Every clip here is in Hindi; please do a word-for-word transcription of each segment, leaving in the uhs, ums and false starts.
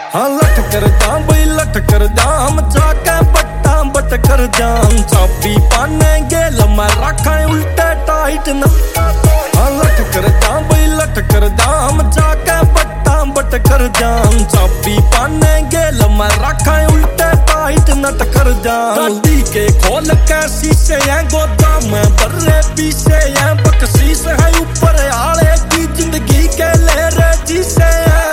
हाँ लट कर जा भाई लट कर जा, हम जाके बट्टा बट कर जा। चाबी पाने गेल मैं रखा उल्टे टाइट न। हाँ लट कर जा भाई लट कर जा, हम जाके बट्टा बट कर जा। चाबी पाने गेल मैं रखा उल्टे टाइट नट कर जा। गाड़ी के खोल के शीशे हैं गोदाम में बर्रे पीछे हैं, बख्शीश है ऊपर आले की जिंदगी के ले रे जिसे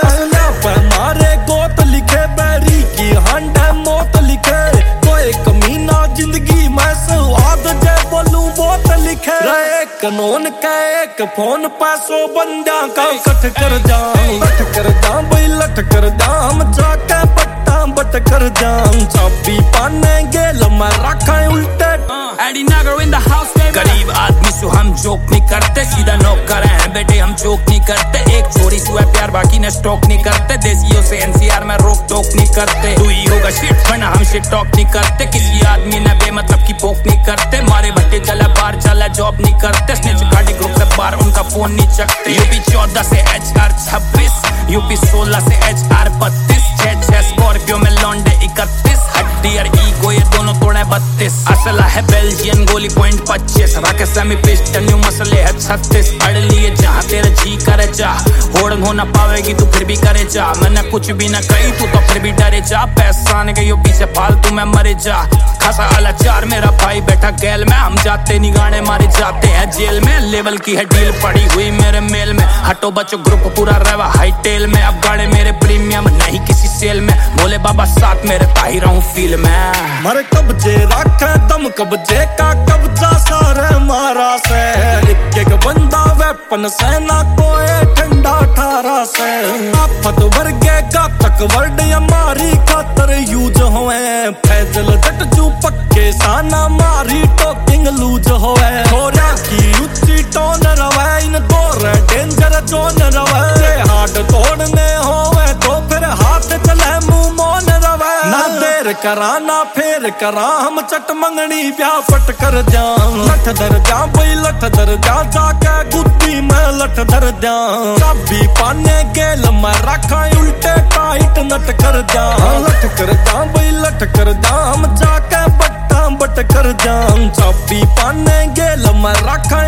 मारे गोत लिखे बैरी की हंड मौत लिखे। कोई कमीना जिंदगी में स्वाद जे बोलूं बहुत लिखे। एक कानून का एक फोन पैसों बंदा का कट कर जा। लट कर जा भाई लट कर जा, हम जाके बट्टा बट कर जा। चाबी पाने गेल मैं रखा उल्टे। एडी नागर इन द हाउस। गरीब आदमी से हम जोक नहीं करते, सीधा नौकर हैं बेटे हम जोक नहीं करते। एक चोरी से प्यार बाकी ने स्टॉक नहीं करते, देसियों से एनसीआर में रोक टोक नहीं करते। तू ही होगा शिट वरना हम शिट टॉक नहीं करते, किसी आदमी ने बेमतलब की पोक नहीं करते। मारे भट्टे चला बाहर चला जॉब नहीं करते, स्नेच गाड़ी ग्रुप से बाहर उनका फोन नहीं चकते। यूपी चौदह से एच आर छब्बीस, यूपी सोलह से एच आर बत्तीस, छह छह स्कॉर्पियो में लौंडे इकतीस, हड्डी और ईगो ये दोनों तोड़े बत्तीस। असला है बेल्जियन गोली पॉइंट पच्चीस, राके सेमी पिस्टल न्यू मसले है छत्तीस। अड़ लिए जहाँ तेरे जी करे जा, होड़ हो ना पावेगी तू फिर भी करे जा। मैंने कुछ भी ना कही तू तो फिर भी डरे जा, पैसा ने गई पीछे फालतू में मरे जा। खासा आला चार मेरा भाई बैठा गैल में, हम जाते नहीं गाने मारे जाते हैं जेल में। लेवल की है डील पड़ी हुई मेरे मेल में, हटो बचो ग्रुप पूरा रहवा हाई टेल में। अब गाड़े मेरे प्रीमियम नहीं किसी सेल में, भोले बाबा साथ मेरे ताही रहूं फील में। मर कब्जे रखे दम कब्जे का कब्जा सारे मारा से। एक एक बंदा वेपन से ना कोई ठंडा ठारा से। आफत वर्गे का तक वर्ड हमारी खातर यूज होए। फैजल जट जू पक्के साना मारी टोकिंग लूज होए। थोड़ा की उच्ची टोन रवे इन दौर डेंजर जोन रवे। हाथ तोड़ने होवे तो फिर हाथ चले मुंह मौन रवे। ना देर करा ना फेर करा, हम चट मंगनी ब्याह पट कर जा। लठ दर जा भाई लठ दर जा, जाके गुद्दी में लठ दर जा। चाबी पाने गेल मैं रखा उल्टे टाइट नट कर जा। लठ कर जा भाई लठ कर जा, हम जाके बट्टा बट कर जा। चाबी पाने गेल मैं रखा।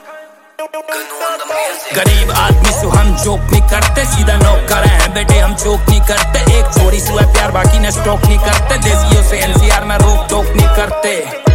गरीब आदमी से हम जोक नहीं करते, सीधा नौकर हैं बेटे हम जोक नहीं करते। एक चोरी से प्यार बाकी ने स्टॉक नहीं करते, देसियों से एनसीआर में रोक टोक नहीं करते।